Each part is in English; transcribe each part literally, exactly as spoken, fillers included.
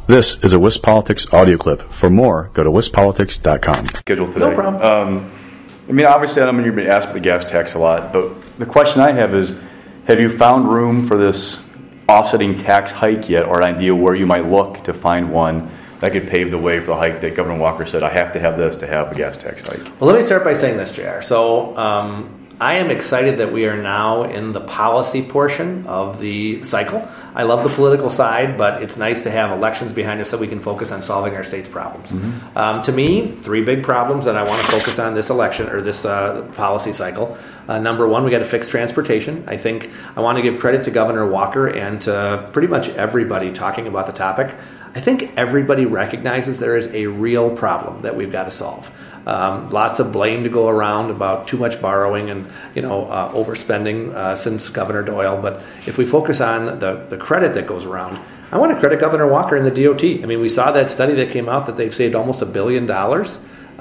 This is a WisPolitics audio clip. For more, go to wis politics dot com. Schedule today. No problem. Um, I mean, obviously, I mean, you've been asked about the gas tax a lot, but the question I have is, have you found room for this offsetting tax hike yet, or an idea where you might look to find one that could pave the way for the hike that Governor Walker said, I have to have this to have a gas tax hike? Well, let me start by saying this, J R. So um, I am excited that we are now in the policy portion of the cycle. I love the political side, but it's nice to have elections behind us so we can focus on solving our state's problems. Mm-hmm. Um, to me, three big problems that I want to focus on this election or this uh, policy cycle. Uh, number one, we got to fix transportation. I think I want to give credit to Governor Walker and to pretty much everybody talking about the topic. I think everybody recognizes there is a real problem that we've got to solve. Um, lots of blame to go around about too much borrowing and you know uh, overspending uh, since Governor Doyle. But if we focus on the, the credit that goes around, I want to credit Governor Walker and the D O T. I mean, we saw that study that came out that they've saved almost a billion dollars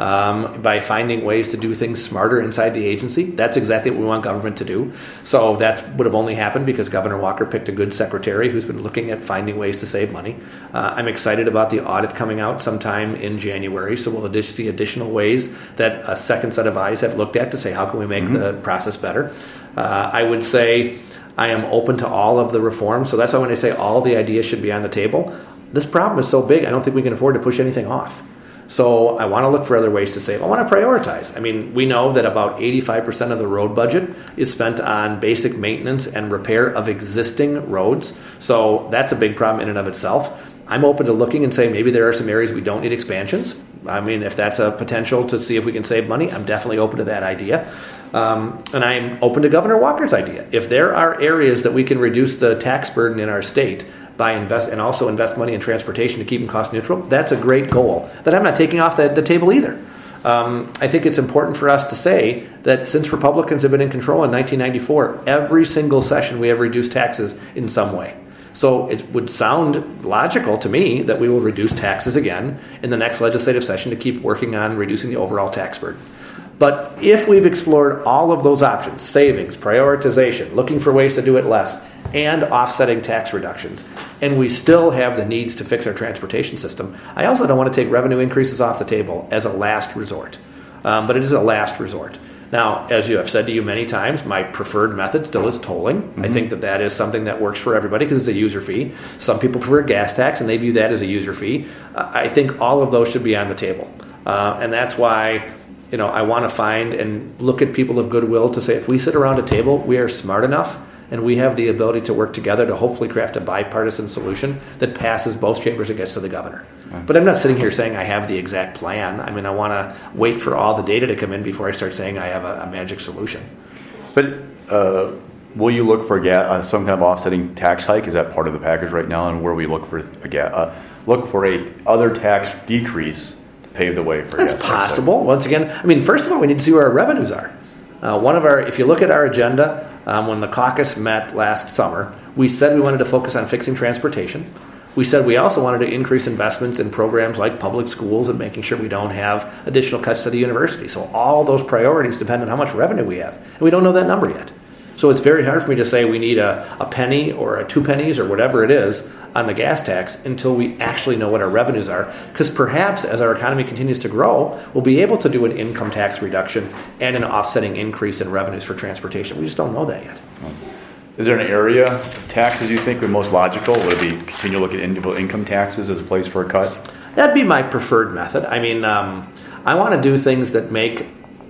um, by finding ways to do things smarter inside the agency. That's exactly what we want government to do. So that would have only happened because Governor Walker picked a good secretary who's been looking at finding ways to save money. Uh, I'm excited about the audit coming out sometime in January, so we'll addi- see additional ways that a second set of eyes have looked at to say how can we make mm-hmm. the process better. Uh, I would say I am open to all of the reforms, so that's why when I say all the ideas should be on the table, this problem is so big I don't think we can afford to push anything off. So I want to look for other ways to save. I want to prioritize. I mean, we know that about eighty-five percent of the road budget is spent on basic maintenance and repair of existing roads. So that's a big problem in and of itself. I'm open to looking and saying maybe there are some areas we don't need expansions. I mean, if that's a potential to see if we can save money, I'm definitely open to that idea. Um, and I'm open to Governor Walker's idea. If there are areas that we can reduce the tax burden in our state by invest and also invest money in transportation to keep them cost neutral, that's a great goal that I'm not taking off the, the table either. Um, I think it's important for us to say that since Republicans have been in control in nineteen ninety-four, every single session we have reduced taxes in some way. So it would sound logical to me that we will reduce taxes again in the next legislative session to keep working on reducing the overall tax burden. But if we've explored all of those options, savings, prioritization, looking for ways to do it less, and offsetting tax reductions, and we still have the needs to fix our transportation system, I also don't want to take revenue increases off the table as a last resort. Um, but it is a last resort. Now, as you have said to you many times, my preferred method still is tolling. Mm-hmm. I think that that is something that works for everybody because it's a user fee. Some people prefer gas tax, and they view that as a user fee. Uh, I think all of those should be on the table. Uh, and that's why you know, I want to find and look at people of goodwill to say if we sit around a table, we are smart enough and we have the ability to work together to hopefully craft a bipartisan solution that passes both chambers and gets to the governor. Okay. But I'm not sitting here saying I have the exact plan. I mean, I want to wait for all the data to come in before I start saying I have a, a magic solution. But uh, will you look for a ga- uh, some kind of offsetting tax hike? Is that part of the package right now? And where we look for a ga- uh, look for a other tax decrease to pave the way for that's gas possible. Once again, I mean, first of all, we need to see where our revenues are. Uh, one of our, if you look at our agenda, um, when the caucus met last summer, we said we wanted to focus on fixing transportation. We said we also wanted to increase investments in programs like public schools and making sure we don't have additional cuts to the university. So all those priorities depend on how much revenue we have. And we don't know that number yet. So it's very hard for me to say we need a, a penny or a two pennies or whatever it is on the gas tax until we actually know what our revenues are. Because perhaps as our economy continues to grow, we'll be able to do an income tax reduction and an offsetting increase in revenues for transportation. We just don't know that yet. Is there an area of taxes you think would be most logical? Would it be continue to look at individual income taxes as a place for a cut? That'd be my preferred method. I mean, um, I want to do things that make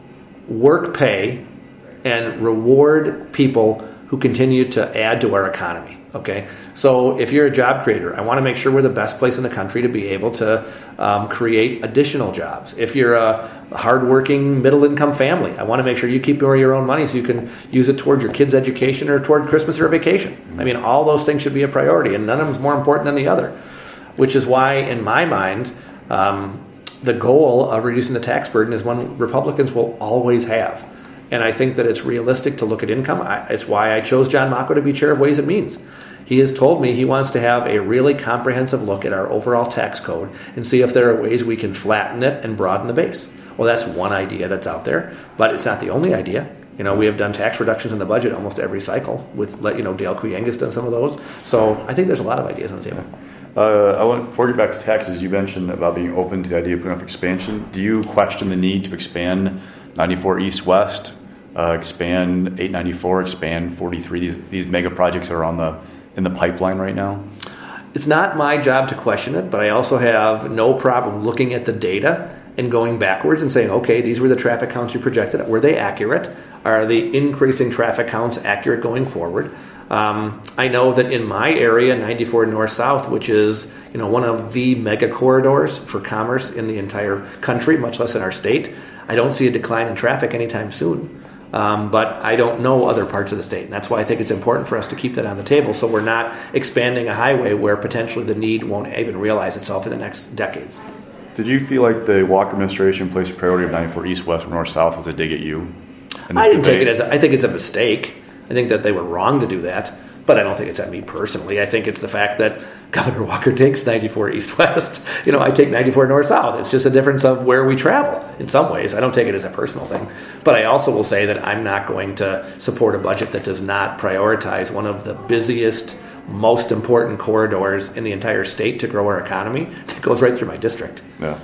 work pay and reward people who continue to add to our economy. Okay, so if you're a job creator, I want to make sure we're the best place in the country to be able to um, create additional jobs. If you're a hardworking middle-income family, I want to make sure you keep more of your own money so you can use it towards your kids' education or toward Christmas or a vacation. I mean, all those things should be a priority, and none of them is more important than the other, which is why, in my mind, um, the goal of reducing the tax burden is one Republicans will always have. And I think that it's realistic to look at income. I, it's why I chose John Mocco to be chair of Ways and Means. He has told me he wants to have a really comprehensive look at our overall tax code and see if there are ways we can flatten it and broaden the base. Well, that's one idea that's out there, but it's not the only idea. You know, we have done tax reductions in the budget almost every cycle with, you know, Dale Kuyenga's done some of those. So I think there's a lot of ideas on the table. Uh, I want before we get back to taxes, you mentioned about being open to the idea of putting off expansion. Do you question the need to expand ninety-four East West, uh, expand eight ninety-four, expand forty-three? These, these mega projects that are on the in the pipeline right now. It's not my job to question it, but I also have no problem looking at the data and going backwards and saying, okay, these were the traffic counts you projected. Were they accurate? Are the increasing traffic counts accurate going forward? Um, I know that in my area, ninety-four North-South, which is you know one of the mega corridors for commerce in the entire country, much less in our state, I don't see a decline in traffic anytime soon. Um, but I don't know other parts of the state. And that's why I think it's important for us to keep that on the table so we're not expanding a highway where potentially the need won't even realize itself in the next decades. Did you feel like the Walker administration placed a priority of ninety-four East West or North-South was a dig at you? I didn't debate? take it as a, I think it's a mistake. I think that they were wrong to do that. But I don't think it's at me personally. I think it's the fact that Governor Walker takes ninety-four East-West. You know, I take ninety-four North-South. It's just a difference of where we travel in some ways. I don't take it as a personal thing. But I also will say that I'm not going to support a budget that does not prioritize one of the busiest, most important corridors in the entire state to grow our economy that goes right through my district. Yeah.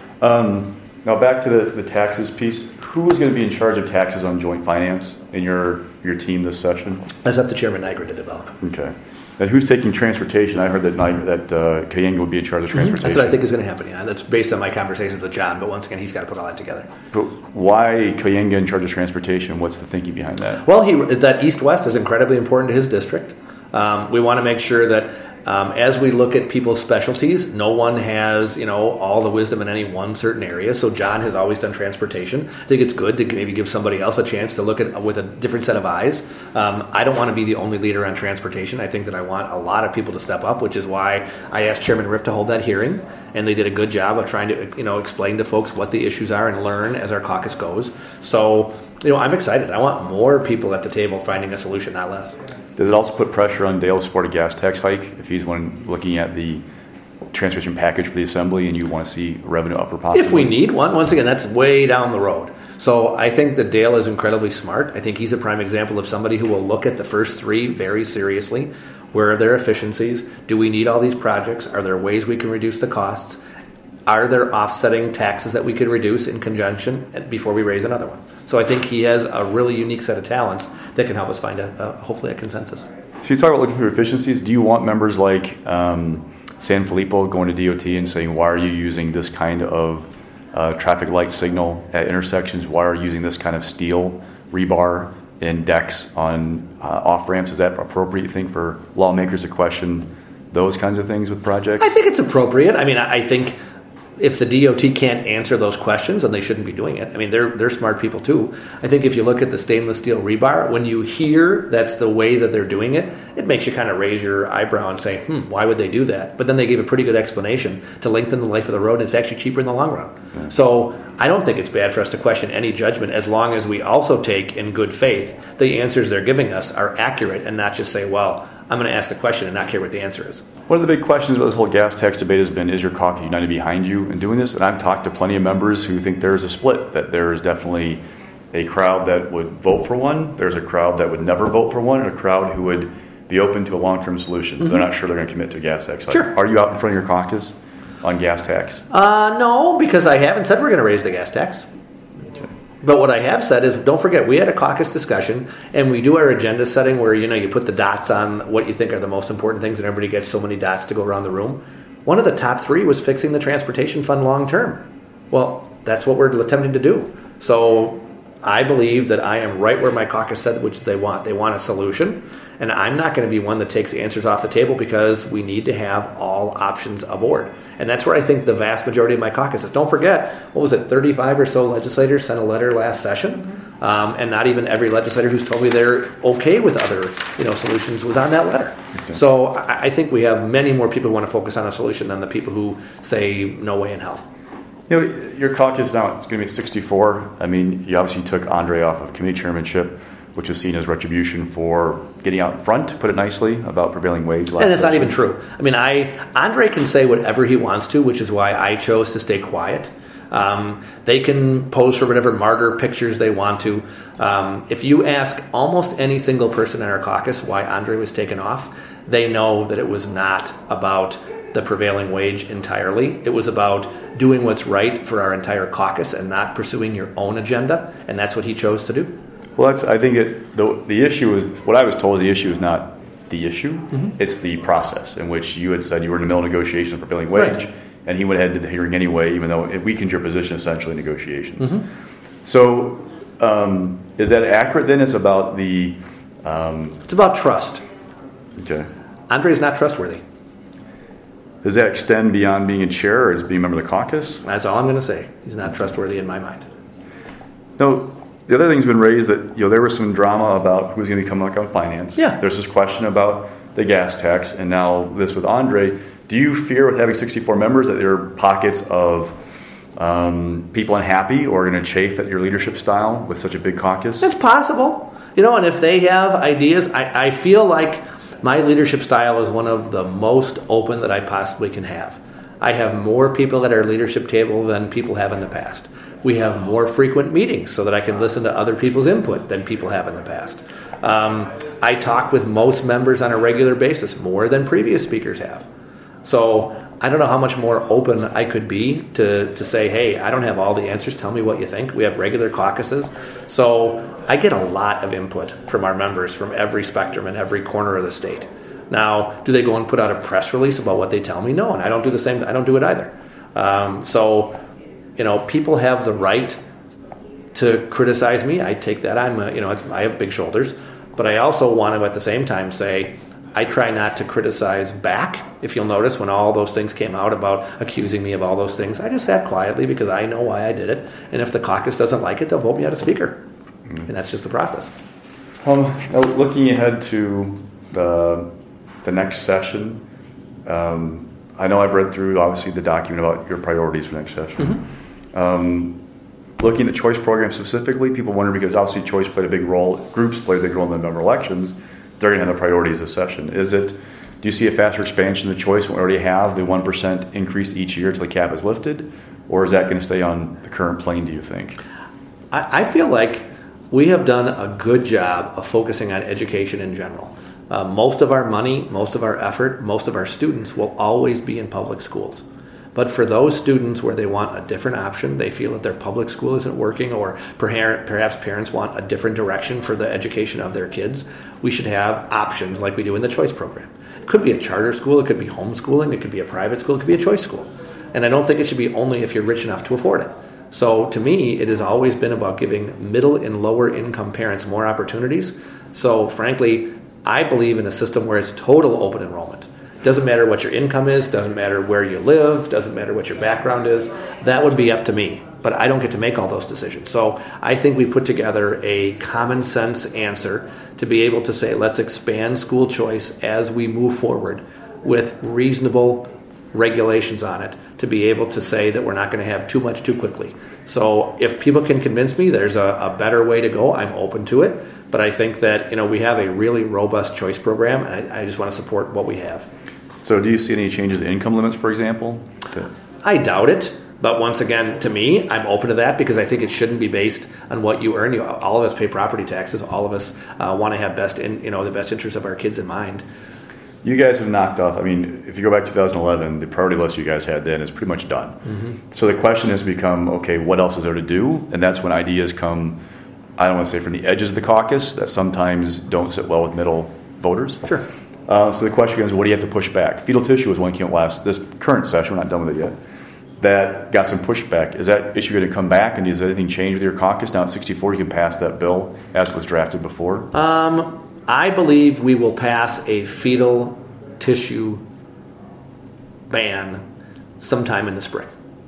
Um, now back to the, the taxes piece. Who is going to be in charge of taxes on joint finance in your, your team this session? That's up to Chairman Niagara to develop. Okay. And who's taking transportation? I heard that Niagara, that uh, Kayinga would be in charge of transportation. Mm-hmm. That's what I think is going to happen, yeah. That's based on my conversations with John, but once again, he's got to put all that together. But why Kayinga in charge of transportation? What's the thinking behind that? Well, he, that East-West is incredibly important to his district. Um, we want to make sure that Um, as we look at people's specialties, no one has, you know, all the wisdom in any one certain area. So John has always done transportation. I think it's good to maybe give somebody else a chance to look at with a different set of eyes. Um, I don't want to be the only leader on transportation. I think that I want a lot of people to step up, which is why I asked Chairman Ripp to hold that hearing. And they did a good job of trying to, you know, explain to folks what the issues are and learn as our caucus goes. So, you know, I'm excited. I want more people at the table finding a solution, not less. Does it also put pressure on Dale to support a gas tax hike if he's one looking at the transportation package for the assembly and you want to see revenue upper possibly? If we need one, once again, that's way down the road. So I think that Dale is incredibly smart. I think he's a prime example of somebody who will look at the first three very seriously. Where are their efficiencies? Do we need all these projects? Are there ways we can reduce the costs? Are there offsetting taxes that we could reduce in conjunction before we raise another one? So I think he has a really unique set of talents that can help us find, a, a hopefully, a consensus. So you talk about looking for efficiencies. Do you want members like um, San Filippo going to D O T and saying, why are you using this kind of uh, traffic light signal at intersections? Why are you using this kind of steel rebar and decks on uh, off-ramps? Is that appropriate, you think, for lawmakers to question those kinds of things with projects? I think it's appropriate. I mean, I think if the D O T can't answer those questions, then they shouldn't be doing it. I mean, they're they're smart people too. I think if you look at the stainless steel rebar, when you hear that's the way that they're doing it, it makes you kind of raise your eyebrow and say, hmm, why would they do that? But then they gave a pretty good explanation to lengthen the life of the road, and it's actually cheaper in the long run. Yeah. So I don't think it's bad for us to question any judgment as long as we also take in good faith the answers they're giving us are accurate and not just say, well, I'm going to ask the question and not care what the answer is. One of the big questions about this whole gas tax debate has been, is your caucus united behind you in doing this? And I've talked to plenty of members who think there's a split, that there is definitely a crowd that would vote for one, there's a crowd that would never vote for one, and a crowd who would be open to a long-term solution. Mm-hmm. They're not sure they're going to commit to a gas tax. Sure. Are you out in front of your caucus on gas tax? Uh, no, because I haven't said we're going to raise the gas tax. But what I have said is, don't forget, we had a caucus discussion, and we do our agenda setting where, you know, you put the dots on what you think are the most important things, and everybody gets so many dots to go around the room. One of the top three was fixing the transportation fund long term. Well, that's what we're attempting to do. So I believe that I am right where my caucus said, which they want. They want a solution, and I'm not going to be one that takes the answers off the table because we need to have all options aboard. And that's where I think the vast majority of my caucus is. Don't forget, what was it, thirty-five or so legislators sent a letter last session, um, and not even every legislator who's told me they're okay with other, you know, solutions was on that letter. Okay. So I, I think we have many more people who want to focus on a solution than the people who say no way in hell. You know, your caucus now is going to be sixty-four. I mean, you obviously took Andre off of committee chairmanship, which was seen as retribution for getting out in front, to put it nicely, about prevailing wage. And it's not even true. I mean, I Andre can say whatever he wants to, which is why I chose to stay quiet. Um, they can pose for whatever martyr pictures they want to. Um, if you ask almost any single person in our caucus why Andre was taken off, they know that it was not about the prevailing wage entirely. It was about doing what's right for our entire caucus and not pursuing your own agenda, and that's what he chose to do. Well, that's, I think it, the, the issue is, what I was told is the issue is not the issue, mm-hmm. it's the process in which you had said you were in the middle of negotiations for prevailing wage, right. and he went ahead and did the hearing anyway, even though it weakened your position essentially in negotiations. Mm-hmm. So um, is that accurate then? It's about the... Um, it's about trust. Okay. Andre's not trustworthy. Does that extend beyond being a chair or as being a member of the caucus? That's all I'm going to say. He's not trustworthy in my mind. No. The other thing's been raised that, you know, there was some drama about who's going to become like on finance. Yeah. There's this question about the gas tax, and now this with Andre. Do you fear with having sixty-four members that there are pockets of um, people unhappy or going to chafe at your leadership style with such a big caucus? It's possible. You know, and if they have ideas, I, I feel like my leadership style is one of the most open that I possibly can have. I have more people at our leadership table than people have in the past. We have more frequent meetings so that I can listen to other people's input than people have in the past. Um, I talk with most members on a regular basis, more than previous speakers have. So I don't know how much more open I could be to, to say, hey, I don't have all the answers. Tell me what you think. We have regular caucuses. So I get a lot of input from our members from every spectrum and every corner of the state. Now, do they go and put out a press release about what they tell me? No, and I don't do the same. I don't do it either. Um, so... You know, people have the right to criticize me. I take that. I'm, a, you know, it's, I have big shoulders, but I also want to at the same time say, I try not to criticize back. If you'll notice, when all those things came out about accusing me of all those things, I just sat quietly because I know why I did it. And if the caucus doesn't like it, they'll vote me out of speaker, mm-hmm. and that's just the process. Um, now looking ahead to the the next session. Um, I know I've read through, obviously, the document about your priorities for next session. Mm-hmm. Um, looking at the choice program specifically, people wonder because obviously choice played a big role, groups played a big role in the November elections, they're going to have the priorities this session. Is it, do you see a faster expansion of the choice when we already have the one percent increase each year until the cap is lifted? Or is that going to stay on the current plane, do you think? I, I feel like we have done a good job of focusing on education in general. Uh, most of our money, most of our effort, most of our students will always be in public schools. But for those students where they want a different option, they feel that their public school isn't working, or perhaps parents want a different direction for the education of their kids, we should have options like we do in the choice program. It could be a charter school, it could be homeschooling, it could be a private school, it could be a choice school. And I don't think it should be only if you're rich enough to afford it. So to me, it has always been about giving middle and lower income parents more opportunities. So frankly, I believe in a system where it's total open enrollment. Doesn't matter what your income is, doesn't matter where you live, doesn't matter what your background is. That would be up to me, but I don't get to make all those decisions. So I think we put together a common sense answer to be able to say, let's expand school choice as we move forward with reasonable regulations on it, to be able to say that we're not going to have too much too quickly. So if people can convince me there's a, a better way to go, I'm open to it. But I think that, you know, we have a really robust choice program, and I, I just want to support what we have. So do you see any changes in income limits, for example? To- I doubt it. But once again, to me, I'm open to that because I think it shouldn't be based on what you earn. You, all of us pay property taxes. All of us uh, want to have best, in, you know, the best interests of our kids in mind. You guys have knocked off, I mean, if you go back to two thousand eleven, the priority list you guys had then is pretty much done. Mm-hmm. So the question has become, okay, what else is there to do? And that's when ideas come, I don't want to say from the edges of the caucus, that sometimes don't sit well with middle voters. Sure. Uh, so the question is, what do you have to push back? Fetal tissue was one came out last, this current session, we're not done with it yet, that got some pushback. Is that issue going to come back, and does anything change with your caucus? Now at sixty-four, you can pass that bill as it was drafted before? Um, I believe we will pass a fetal tissue ban sometime in the spring.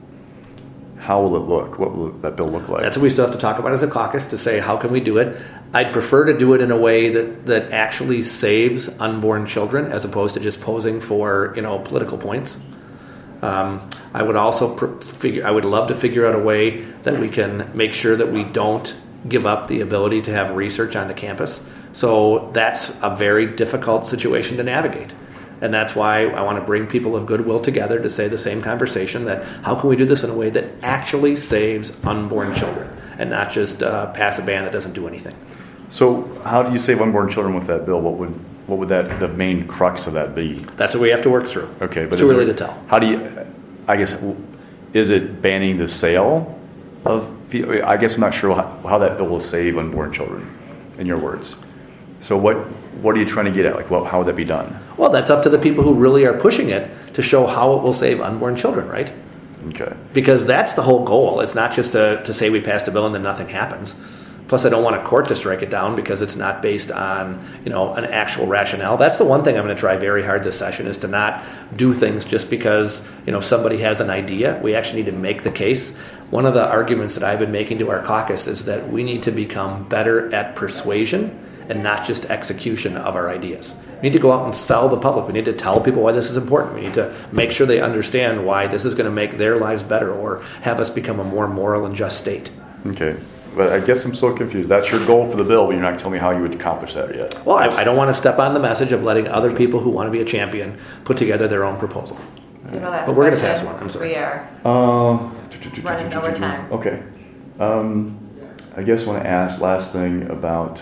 How will it look? What will that bill look like? That's what we still have to talk about as a caucus to say, how can we do it? I'd prefer to do it in a way that, that actually saves unborn children as opposed to just posing for, you know, political points. Um, I would also pr- figure. I would love to figure out a way that we can make sure that we don't give up the ability to have research on the campus. So that's a very difficult situation to navigate. And that's why I want to bring people of goodwill together to say the same conversation, that how can we do this in a way that actually saves unborn children and not just uh, pass a ban that doesn't do anything. So how do you save unborn children with that bill? What would what would that the main crux of that be? That's what we have to work through. Okay, but it's too is early there- to tell. How do you? I guess is it banning the sale of? I guess I'm not sure how, how that bill will save unborn children, in your words. So what what are you trying to get at? Like, what, how would that be done? Well, that's up to the people who really are pushing it to show how it will save unborn children, right? Okay. Because that's the whole goal. It's not just to, to say we passed a bill and then nothing happens. Plus, I don't want a court to strike it down because it's not based on, you know, an actual rationale. That's the one thing I'm going to try very hard this session is to not do things just because, you know, somebody has an idea. We actually need to make the case. One of the arguments that I've been making to our caucus is that we need to become better at persuasion and not just execution of our ideas. We need to go out and sell the public. We need to tell people why this is important. We need to make sure they understand why this is going to make their lives better or have us become a more moral and just state. Okay. But I guess I'm so confused. That's your goal for the bill, but you're not telling me how you would accomplish that yet. Well, I, I don't want to step on the message of letting other people who want to be a champion put together their own proposal. You know, that's But we're going to question. pass one. I'm sorry. We are Uh, running over time. Okay. Um, I guess I want to ask last thing about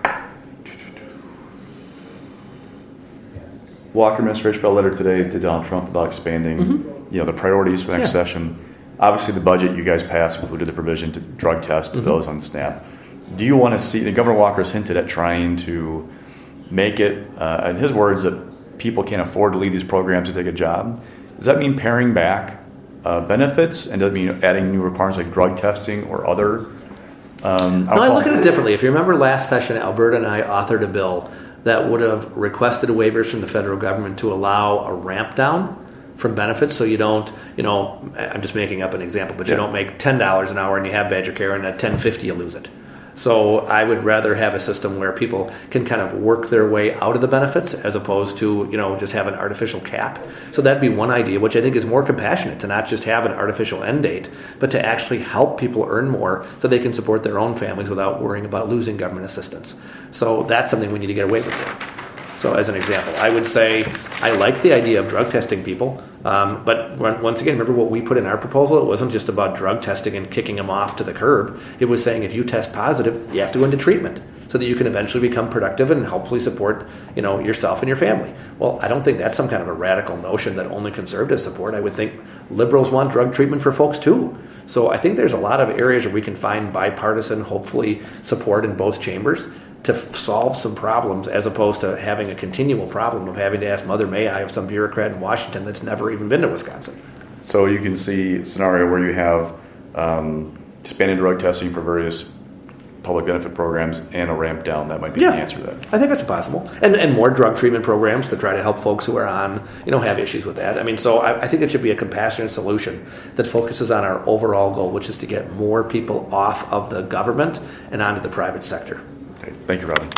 Walker administration filed a letter today to Donald Trump about expanding, Mm-hmm. you know, the priorities for next Yeah. session. Obviously, the budget you guys passed included the provision to drug test Mm-hmm. those on SNAP. Do you want to see? Governor Walker's hinted at trying to make it, uh, in his words, that people can't afford to leave these programs to take a job. Does that mean paring back uh, benefits, and does it mean adding new requirements like drug testing or other? Um, No, I look at it differently. If you remember last session, Alberta and I authored a bill that would have requested waivers from the federal government to allow a ramp down from benefits, so you don't, you know, I'm just making up an example, but you Yeah. don't make ten dollars an hour and you have Badger Care, and at ten fifty you lose it. So I would rather have a system where people can kind of work their way out of the benefits as opposed to, you know, just have an artificial cap. So that'd be one idea, which I think is more compassionate, to not just have an artificial end date, but to actually help people earn more so they can support their own families without worrying about losing government assistance. So that's something we need to get away from. So as an example, I would say I like the idea of drug testing people, um, but when, once again, remember what we put in our proposal? It wasn't just about drug testing and kicking them off to the curb. It was saying if you test positive, you have to go into treatment so that you can eventually become productive and hopefully support, you know, yourself and your family. Well, I don't think that's some kind of a radical notion that only conservatives support. I would think liberals want drug treatment for folks too. So I think there's a lot of areas where we can find bipartisan, hopefully, support in both chambers to f- solve some problems, as opposed to having a continual problem of having to ask Mother May I of some bureaucrat in Washington that's never even been to Wisconsin. So you can see a scenario where you have um, expanded drug testing for various public benefit programs and a ramp down. That might be Yeah. the answer to that. I think that's possible. And and more drug treatment programs to try to help folks who are on, you know, have issues with that. I mean, so I, I think it should be a compassionate solution that focuses on our overall goal, which is to get more people off of the government and onto the private sector. Okay. Thank you, Robin.